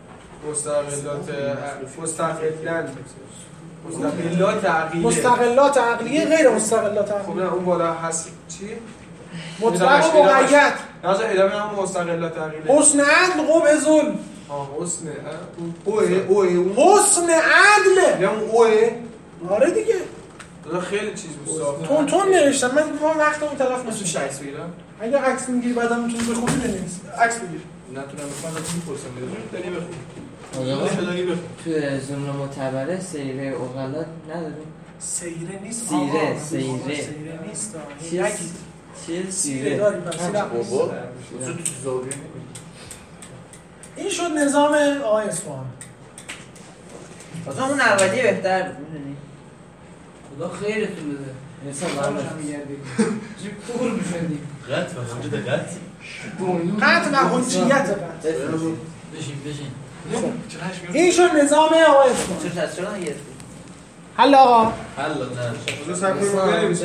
مستقلات عقلیه غیر مستقلات عقلیه. خب نه اون بالا هست چی؟ مطلق و مقید. نه ادامه هم مستقلات عقلیه. حسن عدل قبح ظلم. حسن عدل. یا اوه. آره دیگه. دادا خیلی چیز بود. تون نوشتم. من وقتمو تلف نشه. چه عکس بگیرم؟ اگه عکس میگیری بعدم میتونی بخونی بنویس. عکس بگیر. نتونم بخونم ازت میپرسم داری بخون. تو زمره معتبره سیره اوغلات نداریم؟ سیره نیست. سیره نیست. چیه سیره داریم. بابا این شد نظام آقای اصفهان. مثلا اون اولی بهتر بود میدونی. خدا خیرتون بده. مثلا من چی پول میشدیم. قطع و حجت قطع. قطع و حجیت قطع. بشین. این شد نظام آقای اصفهان. چرا نگرفتی؟ حل آقا. حل نه. سب کنیم بنویسیم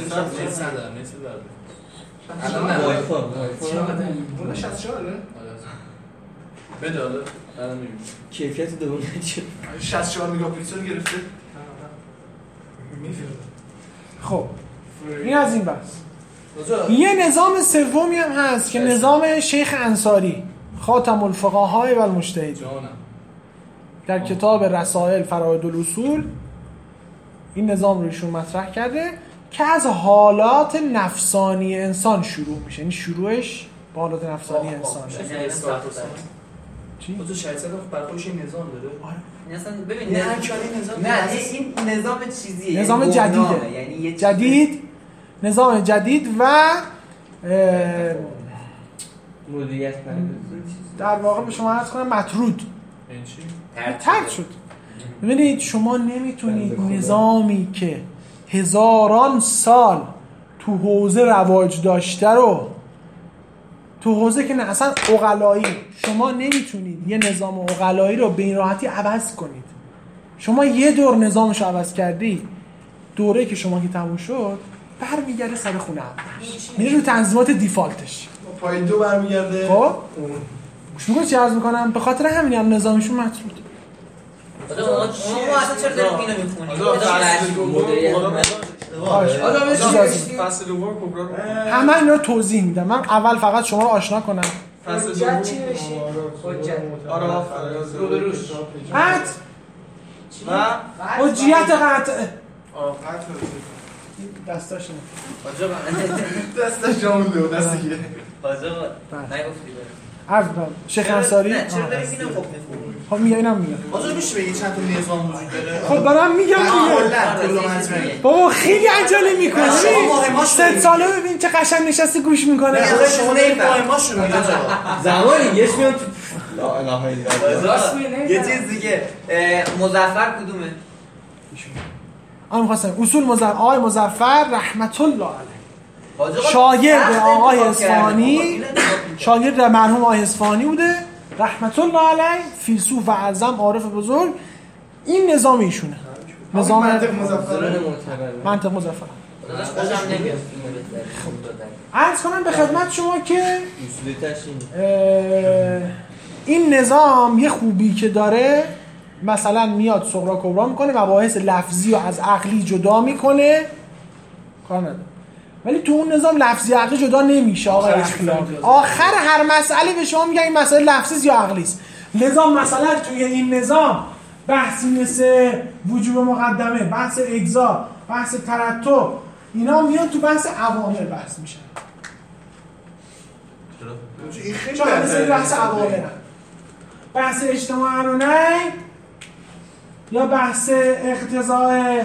الان نه وایفای. اون 64 بده حالا الان میبینیم کیفیت دوم چیه؟ 64 مگاپیکسل گرفته. خب این از این بحث. یه نظام سومی هم هست که نظام شیخ انصاری خاتم الفقهاء و المجتهدین در کتاب رسائل فرائض الاصول این نظام رو ایشون مطرح کرده که از حالات نفسانی انسان شروع میشه. این شروعش با حالات نفسانی انسان. چی؟ تو شاید برای خودش این نظام داره؟ اصلا ببین نه نظام نه این نظام چیزیه، نظام جدیده، یعنی جدید، نظام جدید و مدیریت در واقع به شما عرض کنم مطرود ترد شد. ببینید شما نمیتونید نظامی که هزاران سال تو حوزه رواج داشته رو تو حوزه که نه اصلا عقلایی، شما نمیتونید یه نظام عقلایی رو به این راحتی عوض کنید. شما یه دور نظامش عوض کردی، دوره که شما که تموم شد برمیگرده سر خونه اولش، میره رو تنظیمات دیفالتش، پای 2 برمیگرده. خب گوش میکنی چی عرض میکنم؟ به خاطر همین هم نظامشون مطرود. ما اصلا چرا داریم اینو میخونیم؟ فصل دوم کبرا رو همه اینا رو توضیح میدم. من اول فقط شما رو آشنا کنم. فصل حجت چی نوشی؟ حجت روبروش قطع و حجیت قطع قطع دستاش دستش جامونده و دستی که نگفتی عرض کنم شیخ انصاری. نه چرا داریم اینو خوب میخونیم؟ خب میگم اینم میگم. آجا میشه بگی چند تا نظام وجود داره؟ خب دارم میگم دیگه. بابا خیلی عجله میکنی. 3 ساله ببین چه قشنگ نشسته گوش میکنه. شما نمیفهمید ما شروع می‌کنیم زمانی یه میاد لا اله الا الله. یه چیز دیگه مظفر کدومه؟ من می‌خواستم اصول آقای مظفر رحمت الله علیه شاگرد آقای اصفهانی، شاگرد مرحوم آقای اصفهانی بوده رحمت الله علیه، فیلسوف و اعظم عارف بزرگ. این نظام ایشونه، نظام منطق مظفر. عرض کنم به خدمت شما که این نظام یه خوبی که داره، مثلا میاد صغرا کبرا میکنه، مباحث لفظی رو از عقلی جدا میکنه، کار نداره. ولی تو اون نظام لفظی عقلی جدا نمیشه. آقای اخلاقی آخر هر مسئله به شما میگن این مسئله لفظی یا عقلی است. نظام مثلا توی این نظام بحثی مثل وجوب مقدمه، بحث اجزا، بحث ترتب، اینا میان تو بحث عوامل بحث میشن. این خیلی چون مثل بحث عوامل، بحث اجتماع رو نه یا بحث اقتضاء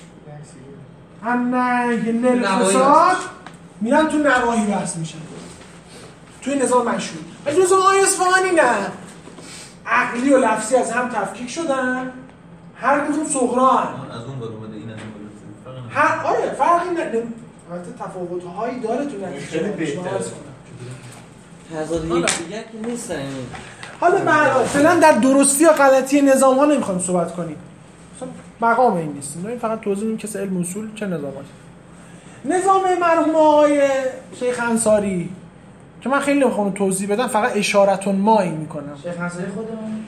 النهی للفساد میرن تو نواهی بحث میشن، توی نظام مشهور. ولی نظام آقای اصفهانی نه، عقلی و لفظی از هم تفکیک شدن، هر کدوم صغرا هم. از اون برو بده این از اون برو. هر آره فرقی نداره، البته تفاوت‌هایی داره تو نتیجه. تضاد یکدیگر که نیستن. حالا فعلا در درستی یا غلطی نظام‌ها نمی‌خوایم صحبت کنیم. مقام این نیست. این فقط توضیح میدیم که علم اصول چه نظاماتی. نظام مرحوم آقای شیخ انصاری که من خیلی نمیخوام توضیح بدم، فقط اشارتون مایی میکنم. شیخ انصاری خودمون؟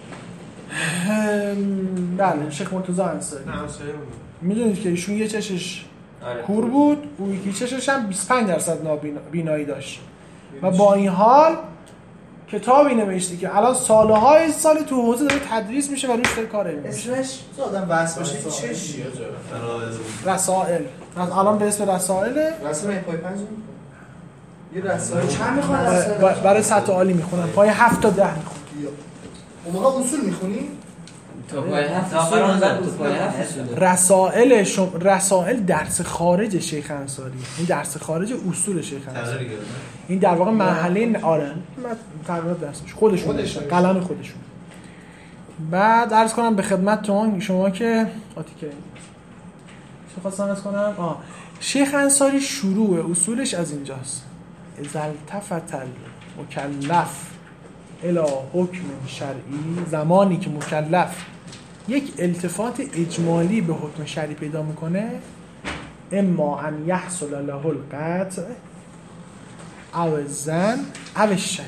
بله شیخ مرتضی انصاری. میدونید که ایشون یه چشش کور بود، اون یکی چشش هم 25% نابینایی داشت و با این حال کتابی نوشته که الان سالهای سال تو حوزه داره تدریس میشه و روش داره کار علمی میشه. اسمش تو آدم بحث باشه چشی رسائل. الان به اسم رسائله. رسائل پای 5 یه رسائل چند میخونن؟ برای سطح عالی میخونن. پای 7 تا 10 میخونن. اون موقع اصول میخونی؟ تو پای 7 تو پای 7 رسائل درس خارج شیخ انصاری. این درس خارج اصول شیخ انصاری. این در واقع مرحله آره تقریبا درسش خودشون قلم خودشون. بعد عرض کنم به خدمتتون شما که آتیکه چه خواستم عرض کنم؟ شیخ انصاری شروع اصولش از اینجاست. اذا التفت المکلف الی حکم شرعی، زمانی که مکلف یک التفات اجمالی به حکم شرعی پیدا میکنه، اما ان یحصل له القطع او الظن او الشک،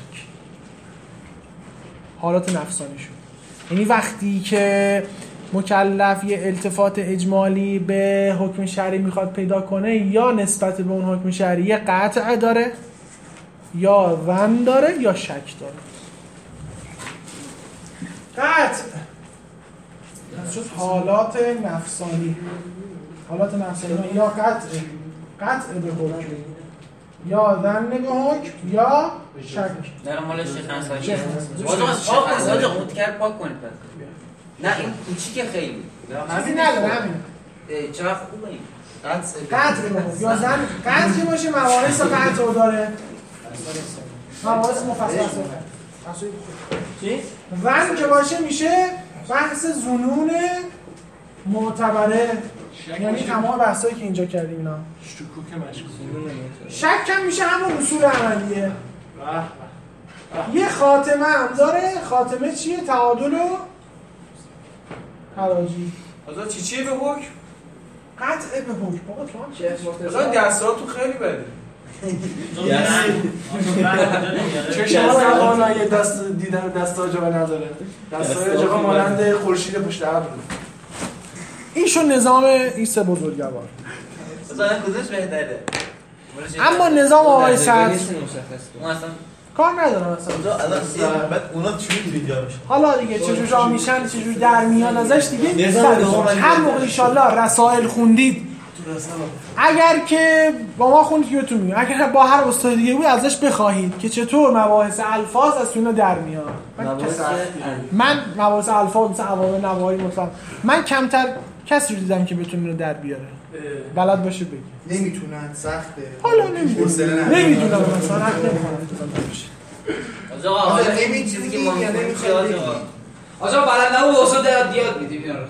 حالات نفسانیشون. یعنی وقتی که مکلف یه التفات اجمالی به حکم شرعی میخواد پیدا کنه، یا نسبت به اون حکم شرعی قطع داره، یا ظن داره، یا شک داره. قطع شد حالات نفسانی، حالات نفسانی یا قطع به حکم، یا ظن به حکم یا شک. نه مال شیخ انصاری. آقا متکر پاک کنید پس. نه این چی که خیلی. چیزی نداره همین. چقدر خوبه این. قطع یا ظن قطع که باشه مباحث قطع داره. مباحث مفصل چی؟ ظن که باشه میشه بحث ظنون معتبره، یعنی تمام بحثایی که اینجا کردیم اینا. شکوک مشکوک. شک هم میشه همون اصول عملیه. یه خاتمه هم داره. خاتمه چیه؟ تعادل و تراجی. آزاد چیه به حکم؟ قطع به حکم. بابا تو هم آزاد دستاتون خیلی بده. چه شما زبانای دست دیدن دست آجاقه نداره. دست آجاقه مانند خورشید پشت ابر. این شو نظام این سه بزرگوار. مثلا کدومش بهتره؟ اما نظام آقای صدر اون اصلا کار ندارم اصلا. بعد اونا چی می‌دونید حالا دیگه چجور جا میشن چجور در میان ازش دیگه هر موقع انشالله رسائل خوندید اگر که با ما خوندید یادتون میاد اگر با هر استاد دیگه بود ازش بخواهید که چطور مباحث الفاظ از اینا در میاد. من مباحث الفاظ مثل عوامل نواهی مثلا من کمتر کسی رو دیدم که بتونه اینو در بیاره. بلد باشه بگی. نمیتونن سخته. حالا نمیدونم مثلا حق نمی‌کنم آقا نمی چیزی که ما نمیخواد. آقا بلد نبود استاد یاد میدیم اینا رو.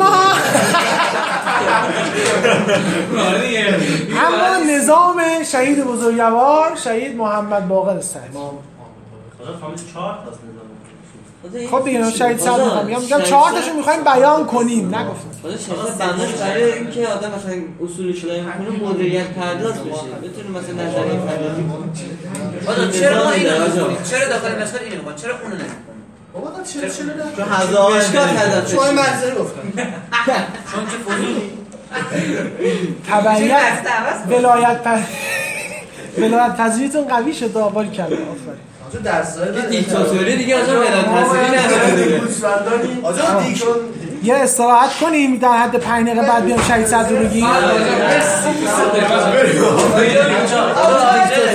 اما نظام شهید بزرگوار شهید محمد باقر سعدی. آزاد فهمید 4 تا نظام. خب دیگه شهید سعدی میگم 4 تاشو می‌خوایم بیان کنیم نگفتم. خدا شیخ بناش برای اینکه آدم مثلا اصول شلای می‌کنه مدیریت پرداز بشه. بتونه مثلا نظریه پردازی کنه. آقا چرا ما اینو می‌کنیم؟ چرا داخل مشکل اینو می‌کنیم؟ چرا اونو نمی‌کنیم؟ بابا چرا چون هزارشگاه هدف شما منظره گفتم. چون که فضولی تبعیت ولایت پذیریتون قوی شد آبال کرده. آفرین. آجا درسای دیکتاتوری دیگه آجا ولایت پذیری نداره. آجا دیکتاتور یه استراحت کنیم در حد 5 دقیقه بعد بیام شهید صدر رو بگیم.